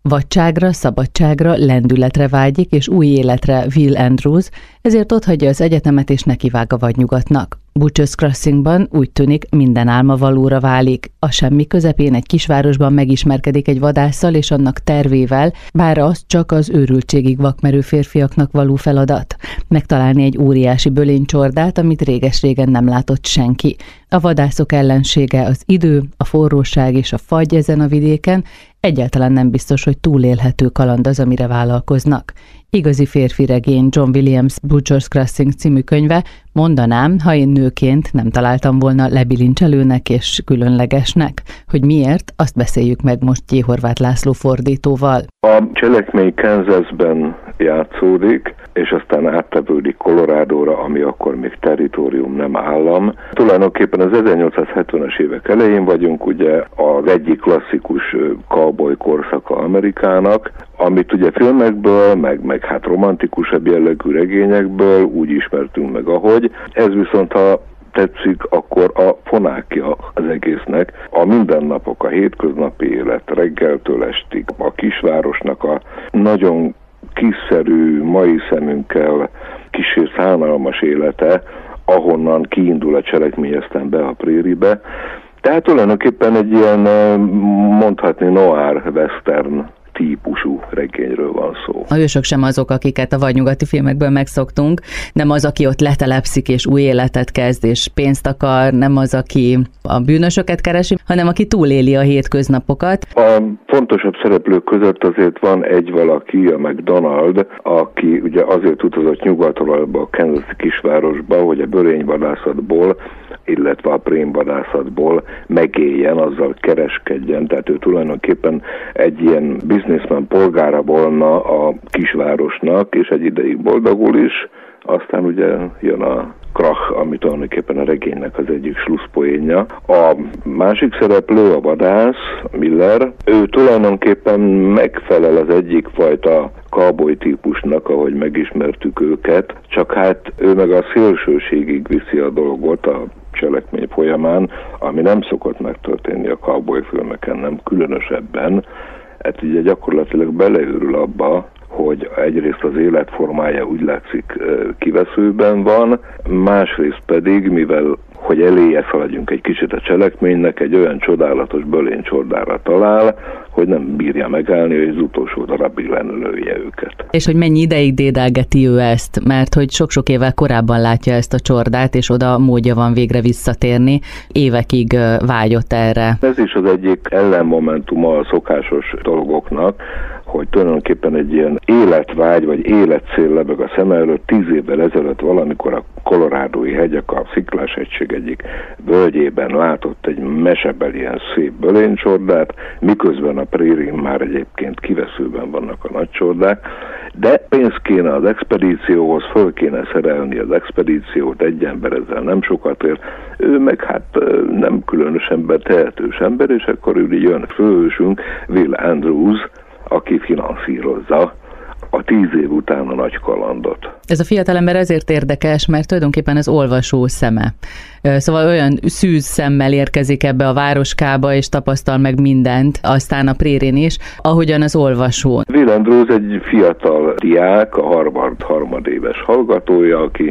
Vadságra, szabadságra, lendületre vágyik és új életre Will Andrews, ezért otthagyja az egyetemet és nekivág a vadnyugatnak. Butcher's Crossingban úgy tűnik, minden álma valóra válik. A semmi közepén egy kisvárosban megismerkedik egy vadásszal és annak tervével, bár az csak az őrültségig vakmerő férfiaknak való feladat. Megtalálni egy óriási bölénycsordát, amit réges-régen nem látott senki. A vadászok ellensége az idő, a forróság és a fagy ezen a vidéken, egyáltalán nem biztos, hogy túlélhető kaland az, amire vállalkoznak. Igazi férfi regény John Williams Butcher's Crossing című könyve, mondanám, ha én nőként nem találtam volna lebilincselőnek és különlegesnek. Hogy miért, azt beszéljük meg most J. Horváth László fordítóval. A cselekmény Kansasben játszódik, és aztán áttevődik Colorádóra, ami akkor még territórium, nem állam. Tulajdonképpen az 1870-es évek elején vagyunk, ugye az egyik klasszikus cowboy korszaka Amerikának, amit ugye filmekből, meg hát romantikusabb jellegű regényekből úgy ismertünk meg, ahogy. Ez viszont, ha tetszik, akkor a fonákja az egésznek. A mindennapok, a hétköznapi élet reggeltől estig, a kisvárosnak a nagyon kiszerű, mai szemünkkel kissé szánalmas élete, ahonnan kiindul a cselekmény, aztán be a préribe. Tehát tulajdonképpen egy ilyen, mondhatni, noir western típusú regényről van szó. A hősök sem azok, akiket a vadnyugati filmekből megszoktunk, nem az, aki ott letelepszik és új életet kezd és pénzt akar, nem az, aki a bűnösöket keresi, hanem aki túléli a hétköznapokat. A fontosabb szereplők között azért van egy valaki, a McDonald, aki ugye azért utazott nyugatról ebbe a kansasi kisvárosba, hogy a bölényvadászatból, illetve a prémvadászatból megéljen, azzal kereskedjen, tehát ő tulajdonképpen egy ilyen businessman polgára volna a kisvárosnak, és egy ideig boldogul is, aztán ugye jön a krach, ami tulajdonképpen a regénynek az egyik slusszpoénja. A másik szereplő, a vadász, Miller, ő tulajdonképpen megfelel az egyik fajta cowboy típusnak, ahogy megismertük őket, csak hát ő meg a szélsőségig viszi a dolgot a cselekmény folyamán, ami nem szokott megtörténni a cowboy filmeken, nem különösebben. Hát ugye gyakorlatilag beleőrül abba, hogy egyrészt az életformája úgy látszik kiveszőben van, másrészt pedig, mivel hogy eléje szaladjunk egy kicsit a cselekménynek, egy olyan csodálatos bölénycsordára talál, hogy nem bírja megállni, hogy az utolsó darabig lenölője őket. És hogy mennyi ideig dédelgeti ő ezt, mert hogy sok-sok évvel korábban látja ezt a csordát, és oda módja van végre visszatérni, évekig vágyott erre. Ez is az egyik ellenmomentuma a szokásos dolgoknak, hogy tulajdonképpen egy ilyen életvágy vagy életcél lebeg a szem előtt. 10 évvel ezelőtt valamikor a kolorádói hegyek, a Sziklás-hegység egyik völgyében látott egy mesebeli ilyen szép bölénycsordát, miközben a prérin már egyébként kiveszőben vannak a nagy csordák, de pénz kéne az expedícióhoz, föl kéne szerelni az expedíciót, egy ember ezzel nem sokat ér, ő meg hát nem különösen tehetős ember, és akkor ő jön főhősünk, Will Andrews, aki finanszírozza a 10 év után a nagy kalandot. Ez a fiatalember ezért érdekes, mert tulajdonképpen az olvasó szeme. Szóval olyan szűz szemmel érkezik ebbe a városkába, és tapasztal meg mindent, aztán a prérén is, ahogyan az olvasó. Will Andrews egy fiatal diák, a Harvard harmadéves hallgatója, aki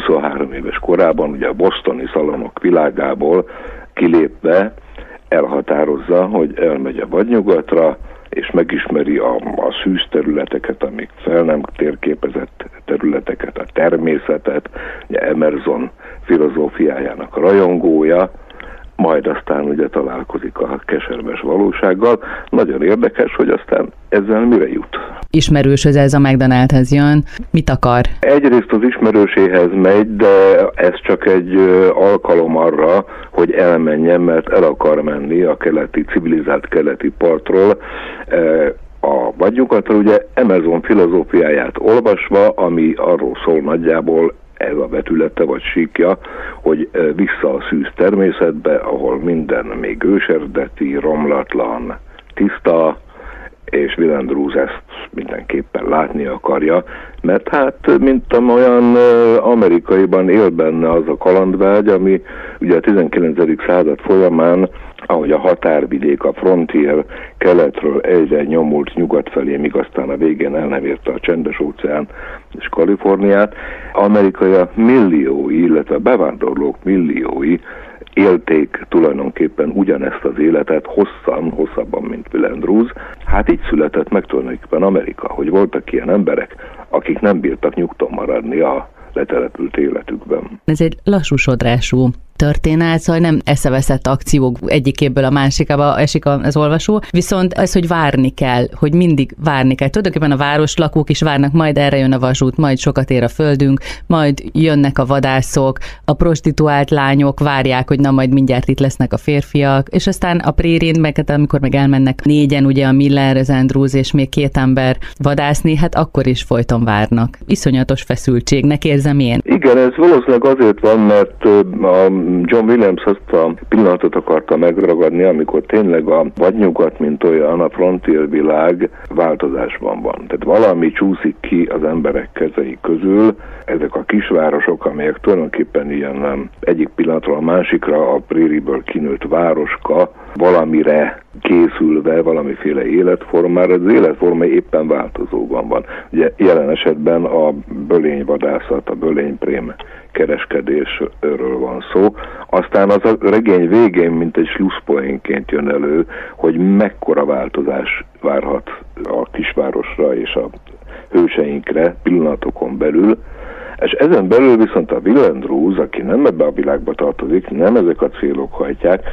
23 éves korában ugye a bostoni szalonok világából kilépve elhatározza, hogy elmegy a vadnyugatra, és megismeri a szűz területeket, amik fel nem térképezett területeket, a természetet, ugye Emerson filozófiájának a rajongója, majd aztán ugye találkozik a keserves valósággal. Nagyon érdekes, hogy aztán ezzel mire jut. Ismerőshöz ez a McDonaldhez jön. Mit akar? Egyrészt az ismerőséhez megy, de ez csak egy alkalom arra, hogy elmenjen, mert el akar menni a civilizált keleti partról a vadnyugatra, ugye Emerson filozófiáját olvasva, ami arról szól nagyjából, ez a vetülete vagy síkja, hogy vissza a szűz természetbe, ahol minden még őserdeti, romlatlan, tiszta, és Will Andrews ezt mindenképpen látni akarja, mert hát mint olyan amerikaiban él benne az a kalandvágy, ami ugye a 19. század folyamán ahogy a határvidék, a frontier keletről egyre nyomult nyugat felé, míg aztán a végén el nem érte a Csendes-óceán és Kaliforniát, amerikaiak milliói, illetve bevándorlók milliói élték tulajdonképpen ugyanezt az életet hosszabban, mint Will Andrews. Hát így született meg tulajdonképpen Amerika, hogy voltak ilyen emberek, akik nem bírtak nyugton maradni a letelepült életükben. Ez egy lassú sodrású történet, szóval nem eszeveszett akciók egyikéből a másikába esik az olvasó, viszont az, hogy várni kell, hogy mindig várni kell. Tulajdonképpen a városlakók is várnak, majd erre jön a vasút, majd sokat ér a földünk, majd jönnek a vadászok, a prostituált lányok várják, hogy na majd mindjárt itt lesznek a férfiak, és aztán a prérén, amikor meg elmennek négyen, ugye a Miller, az Andrews és még 2 ember vadászni, hát akkor is folyton várnak. Iszonyatos feszültségnek érzem én. Igen, ez valószínűleg azért van, mert John Williams azt a pillanatot akarta megragadni, amikor tényleg a vadnyugat, mint olyan, a frontier világ változásban van. Tehát valami csúszik ki az emberek kezei közül, ezek a kisvárosok, amelyek tulajdonképpen ilyen egyik pillanatról a másikra a prériből kinőtt városka, valamire készülve, valamiféle életformára, az életforma éppen változóban van. Ugye jelen esetben a bölényvadászat, a bölényprém kereskedésről van szó. Aztán az a regény végén, mint egy slusszpoénként jön elő, hogy mekkora változás várhat a kisvárosra és a hőseinkre pillanatokon belül, és ezen belül viszont a Will Andrews, aki nem ebbe a világba tartozik, nem ezek a célok hajtják,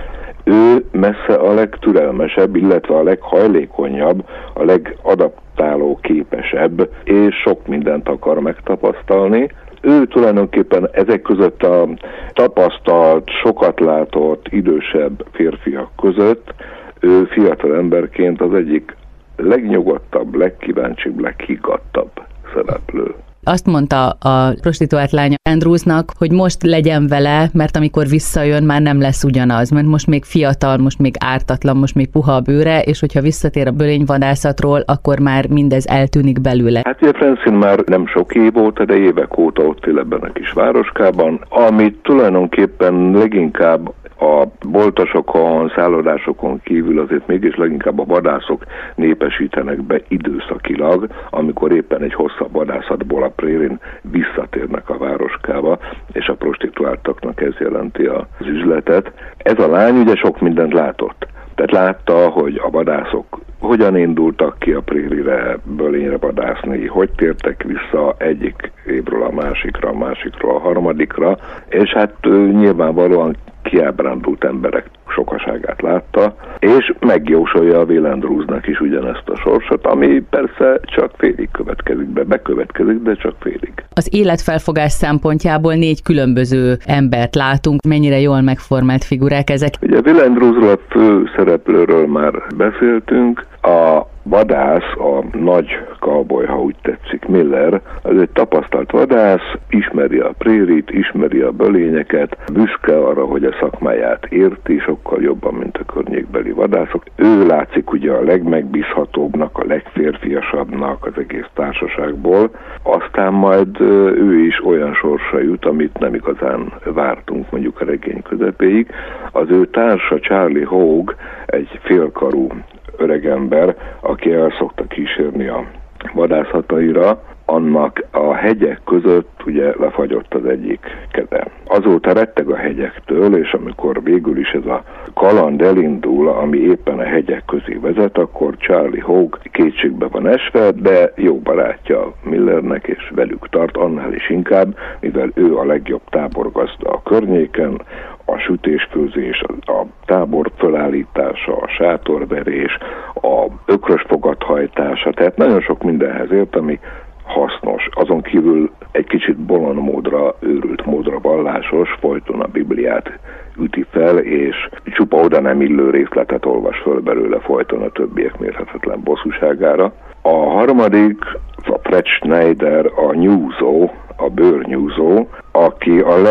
ő messze a legtürelmesebb, illetve a leghajlékonyabb, a legadaptáló képesebb, és sok mindent akar megtapasztalni. Ő tulajdonképpen ezek között a tapasztalt, sokat látott, idősebb férfiak között, ő fiatal emberként az egyik legnyugodtabb, legkíváncsibb, leghiggadtabb szereplő. Azt mondta a prostituált lánya Andrewsnak, hogy most legyen vele, mert amikor visszajön, már nem lesz ugyanaz, mert most még fiatal, most még ártatlan, most még puha a bőre, és hogyha visszatér a bölényvadászatról, akkor már mindez eltűnik belőle. Hát ugye Francine már nem sok év óta, de évek óta ott él ebben a kis városkában, amit tulajdonképpen leginkább a boltosokon, szállodásokon kívül azért mégis leginkább a vadászok népesítenek be időszakilag, amikor éppen egy hosszabb vadászatból a prérin visszatérnek a városkába, és a prostituáltaknak ez jelenti az üzletet. Ez a lány ugye sok mindent látott. Tehát látta, hogy a vadászok hogyan indultak ki a prérire, bölényre vadászni, hogy tértek vissza egyik évről a másikról a harmadikra, és hát nyilvánvalóan kiábrándult emberek sokaságát látta, és megjósolja a Will Andrewsnak is ugyanezt a sorsot, ami persze csak félig következik be, bekövetkezik, de csak félig. Az életfelfogás szempontjából 4 különböző embert látunk, mennyire jól megformált figurák ezek. Ugye Will Andrewsról, a fő szereplőről már beszéltünk, a vadász, a nagy cowboy, ha úgy tetszik, Miller, az egy tapasztalt vadász, ismeri a prérit, ismeri a bölényeket, büszke arra, hogy a szakmáját érti, sokkal jobban, mint a környékbeli vadászok. Ő látszik ugye a legmegbízhatóbbnak, a legférfiasabbnak az egész társaságból, aztán majd ő is olyan sorsra jut, amit nem igazán vártunk mondjuk a regény közepéig. Az ő társa Charlie Hogue egy félkarú öregember, aki el szokta kísérni a vadászataira, annak a hegyek között ugye lefagyott az egyik keze. Azóta retteg a hegyektől, és amikor végül is ez a kaland elindul, ami éppen a hegyek közé vezet, akkor Charlie Hogue kétségbe van esve, de jó barátja Millernek, és velük tart, annál is inkább, mivel ő a legjobb táborgazda a környéken, a sütésfőzés, a tábor fölállítása, a sátorverés, a ökrös fogathajtása, tehát nagyon sok mindenhez ért, ami hasznos. Azon kívül egy kicsit bolond módra, őrült módra vallásos, folyton a Bibliát üti fel, és csupa oda nem illő részletet olvas föl belőle folyton a többiek mérhetetlen bosszúságára. A harmadik, a Fred Schneider, a nyúzó, a bőrnyúzó, aki a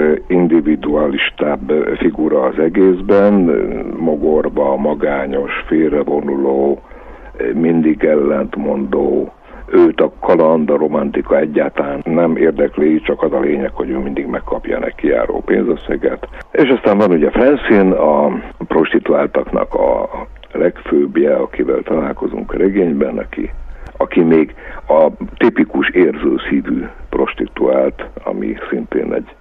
legindividualistább figura az egészben, mogorva, magányos, félrevonuló, mindig ellentmondó, őt a kaland, a romantika egyáltalán nem érdekli, csak az a lényeg, hogy ő mindig megkapja neki járó pénzösszeget. És aztán van ugye Francine, a prostituáltaknak a legfőbbje, akivel találkozunk a regényben, aki még a tipikus érzőszívű prostituált, ami szintén egy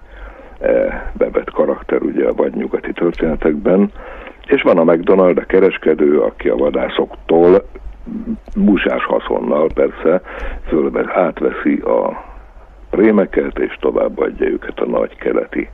bevett karakter ugye a vadnyugati történetekben. És van a McDonald, a kereskedő, aki a vadászoktól busás haszonnal persze átveszi a prémeket, és továbbadja őket a nagy keleti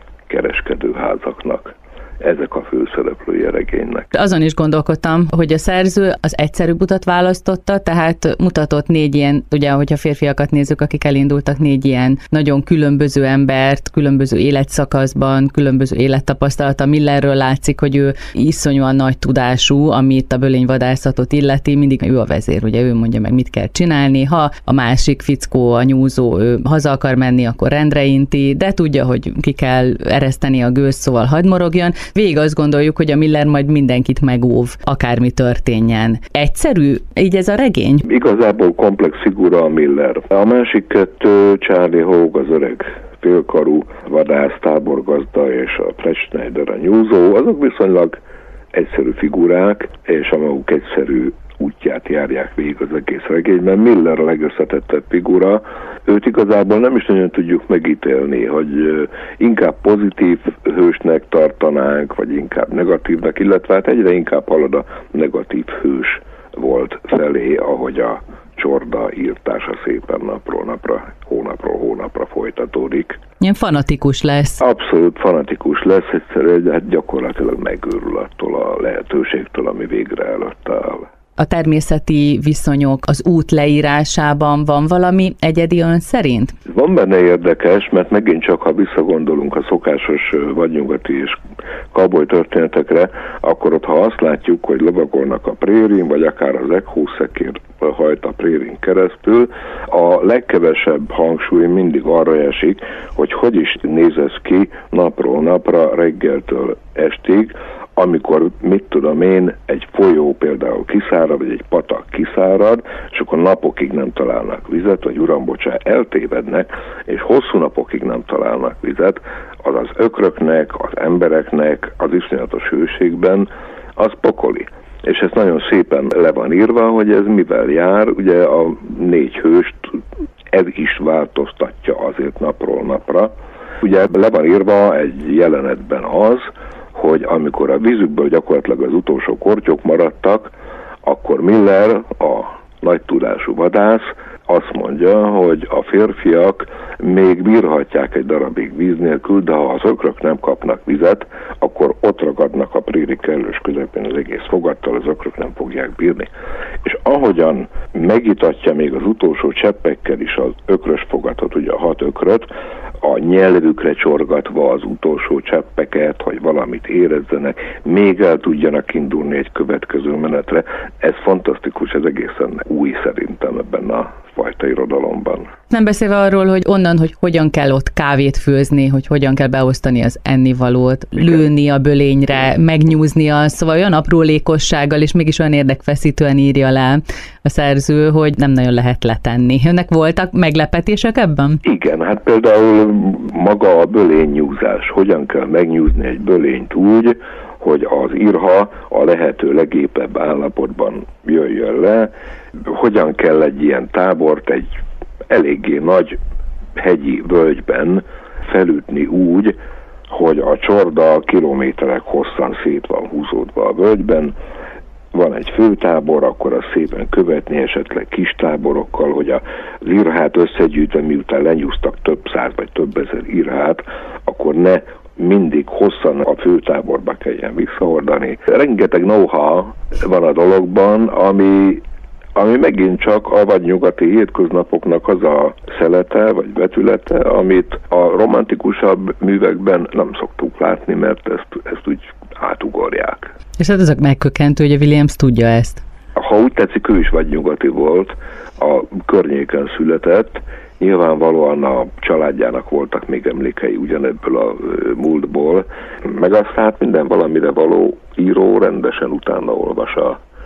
kereskedőházaknak. Ezek a főszereplői a regénynek. Azon is gondolkodtam, hogy a szerző az egyszerűbb utat választotta, tehát mutatott 4 ilyen, ugye, hogyha férfiakat nézzük, akik elindultak, 4 ilyen nagyon különböző embert, különböző életszakaszban, különböző élettapasztalata. Millerről látszik, hogy ő iszonyúan nagy tudású, amit a bölényvadászatot illeti, mindig ő a vezér, ugye ő mondja meg, mit kell csinálni. Ha a másik fickó, a nyúzó, ő haza akar menni, akkor rendre inti, de tudja, hogy ki kell ereszteni a gőzt, szóval hadd morogjon. Végig azt gondoljuk, hogy a Miller majd mindenkit megóv, akármi történjen. Egyszerű így ez a regény? Igazából komplex figura a Miller. A másik 2, Charlie Hogue, az öreg félkarú vadász, táborgazda, és a Fred Schneider, a nyúzó, azok viszonylag egyszerű figurák, és a maguk egyszerű útját járják végig az egész regényben. Miller a legösszetettebb figura. Őt igazából nem is nagyon tudjuk megítélni, hogy inkább pozitív hősnek tartanánk, vagy inkább negatívnak, illetve hát egyre inkább halad a negatív hős volt felé, ahogy a csorda írtása szépen napról napra, hónapról hónapra folytatódik. Ilyen fanatikus lesz. Abszolút fanatikus lesz, egyszerűen hát gyakorlatilag megőrül attól a lehetőségtől, ami végre előtt áll. A természeti viszonyok az út leírásában van valami egyedi ön szerint? Van benne érdekes, mert megint csak, ha visszagondolunk a szokásos vadnyugati és cowboy történetekre, akkor ott, ha azt látjuk, hogy lovagolnak a prérin, vagy akár az ekhúszekér hajt a prérin keresztül, a legkevesebb hangsúly mindig arra esik, hogy is néz ez ki napról napra, reggeltől estig, amikor, mit tudom én, egy folyó például kiszárad, vagy egy patak kiszárad, és akkor napokig nem találnak vizet, vagy eltévednek, és hosszú napokig nem találnak vizet, az az ökröknek, az embereknek, az iszonyatos hőségben, az pokoli. És ez nagyon szépen le van írva, hogy ez mivel jár, ugye a 4 hőst ez is változtatja azért napról napra. Ugye le van írva egy jelenetben az, hogy amikor a vízükből gyakorlatilag az utolsó kortyok maradtak, akkor Miller, a nagy tudású vadász, azt mondja, hogy a férfiak még bírhatják egy darabig víz nélkül, de ha az ökrök nem kapnak vizet, akkor ott ragadnak a préri kellős közepén az egész fogattal, az ökrök nem fogják bírni. És ahogyan megitatja még az utolsó cseppekkel is az ökrös fogatot, ugye a 6 ökröt, a nyelvükre csorgatva az utolsó cseppeket, hogy valamit érezzenek, még el tudjanak indulni egy következő menetre. Ez fantasztikus, ez egészen új szerintem ebben a fajta irodalomban. Nem beszélve arról, hogy onnan, hogy hogyan kell ott kávét főzni, hogy hogyan kell beosztani az ennivalót, lőni a bölényre, megnyúznia, szóval olyan aprólékossággal, és mégis olyan érdekfeszítően írja le a szerző, hogy nem nagyon lehet letenni. Önnek voltak meglepetések ebben? Igen, hát például maga a bölénynyúzás. Hogyan kell megnyúzni egy bölényt úgy, hogy az irha a lehető legépebb állapotban jöjjön le, hogyan kell egy ilyen tábort egy eléggé nagy hegyi völgyben felütni úgy, hogy a csorda kilométerek hosszan szét van húzódva a völgyben, van egy főtábor, akkor azt szépen követni esetleg kis táborokkal, hogy az irhát összegyűjtve, miután lenyúztak több száz vagy több ezer irhát, akkor ne mindig hosszan a főtáborba kelljen visszahordani. Rengeteg know-how van a dologban, ami megint csak a vadnyugati hétköznapoknak az a szelete vagy vetülete, amit a romantikusabb művekben nem szoktuk látni, mert ezt úgy átugorják. És hát ez a megkökkentő, hogy a Williams tudja ezt. Ha úgy tetszik, ő is vadnyugati volt, a környéken született, nyilvánvalóan a családjának voltak még emlékei ugyanebből a múltból, meg azt hát minden valamire való író rendesen utána olvas a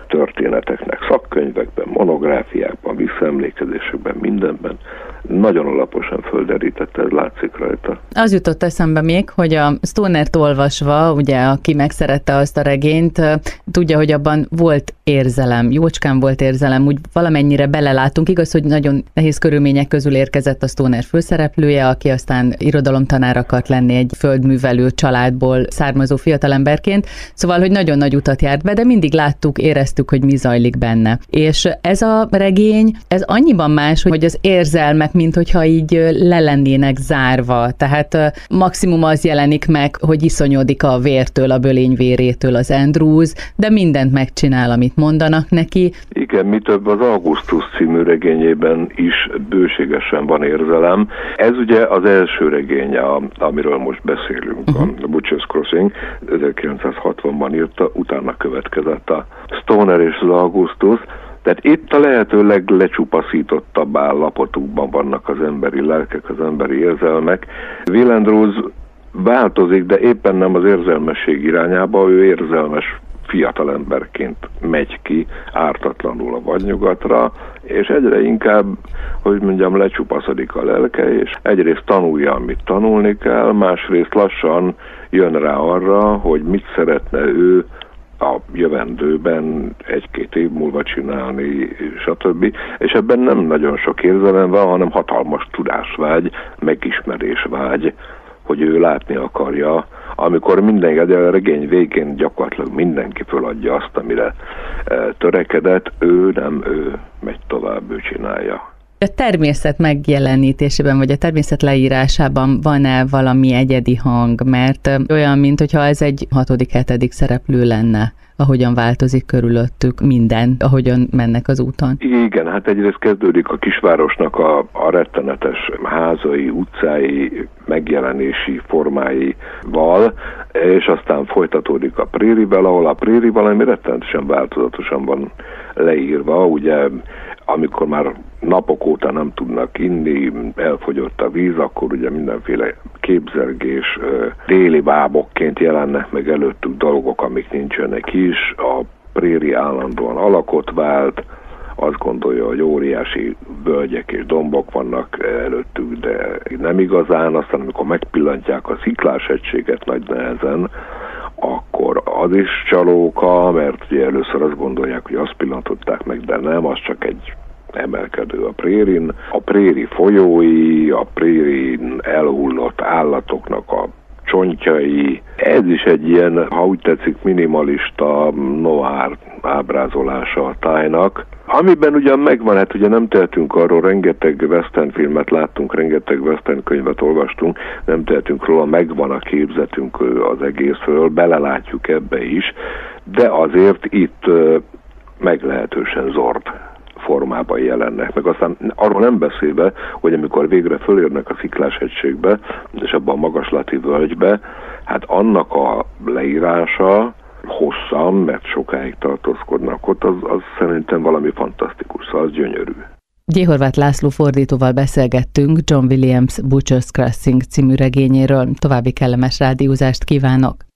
történeteknek, szakkönyvekben, monográfiákban, visszaemlékezésekben, mindenben nagyon alaposan földerítette, ez látszik rajta. Az jutott eszembe még, hogy a Stonert olvasva, ugye, aki megszerette azt a regényt, tudja, hogy abban volt érzelem, jócskán volt érzelem, úgy valamennyire belelátunk. Igaz, hogy nagyon nehéz körülmények közül érkezett a Stoner főszereplője, aki aztán irodalomtanár akart lenni egy földművelő családból származó fiatalemberként, szóval, hogy nagyon nagy utat járt be, de mindig láttuk, éreztük, hogy mi zajlik benne. És ez a regény, ez annyiban más, hogy az érzelmek, mint hogyha így le lennének zárva. Tehát maximum az jelenik meg, hogy iszonyodik a vértől, a bölény vérétől az Andrews, de mindent megcsinál, amit mondanak neki. Igen, mi több, az Augustus című regényében is bőségesen van érzelem. Ez ugye az első regénye, amiről most beszélünk, a Butcher's Crossing, 1960-ban írta, utána következett a Stoner és az Augustus. Tehát itt a lehető leglecsupaszítottabb állapotukban vannak az emberi lelkek, az emberi érzelmek. Will Andrews változik, de éppen nem az érzelmesség irányába, ő érzelmes fiatalemberként megy ki ártatlanul a vadnyugatra, és egyre inkább, hogy mondjam, lecsupaszodik a lelke, és egyrészt tanulja, amit tanulni kell, másrészt lassan jön rá arra, hogy mit szeretne ő a jövendőben, 1-2 év múlva csinálni, stb. És ebben nem nagyon sok érzelem van, hanem hatalmas tudásvágy, megismerésvágy, hogy ő látni akarja, amikor mindenki, a regény végén gyakorlatilag mindenki föladja azt, amire törekedett, ő megy tovább, ő csinálja. A természet megjelenítésében, vagy a természet leírásában van-e valami egyedi hang? Mert olyan, mintha ez egy 6.-7. szereplő lenne, ahogyan változik körülöttük minden, ahogyan mennek az úton. Igen, hát egyrészt kezdődik a kisvárosnak a rettenetes házai, utcái, megjelenési formáival, és aztán folytatódik a prérivel, ahol a préri valami rettenetesen változatosan van leírva, ugye amikor már napok óta nem tudnak inni, elfogyott a víz, akkor ugye mindenféle képzelgés, déli bábokként jelennek meg előttük dolgok, amik nincsenek is, a préri állandóan alakot vált, azt gondolja, hogy óriási völgyek és dombok vannak előttük, de nem igazán, aztán amikor megpillantják a sziklás-hegységet nagy nehezen, akkor az is csalóka, mert ugye először azt gondolják, hogy azt pillantották meg, de nem, az csak egy emelkedő a prérin. A préri folyói, a prérin elhullott állatoknak a csontjai, ez is egy ilyen, ha úgy tetszik, minimalista noir ábrázolása a tájnak, amiben ugyan megvan, hát ugye nem tehetünk arról, rengeteg western filmet láttunk, rengeteg western könyvet olvastunk, nem tehetünk róla, megvan a képzetünk az egészről, belelátjuk ebbe is, de azért itt meglehetősen zord formában jelennek, meg aztán arról nem beszélve, hogy amikor végre fölérnek a Sziklás-hegységbe, és abban a magaslati völgybe, hát annak a leírása hosszan, mert sokáig tartózkodnak ott, az szerintem valami fantasztikus, az gyönyörű. G. Horváth László fordítóval beszélgettünk John Williams Butcher's Crossing című regényéről. További kellemes rádiózást kívánok!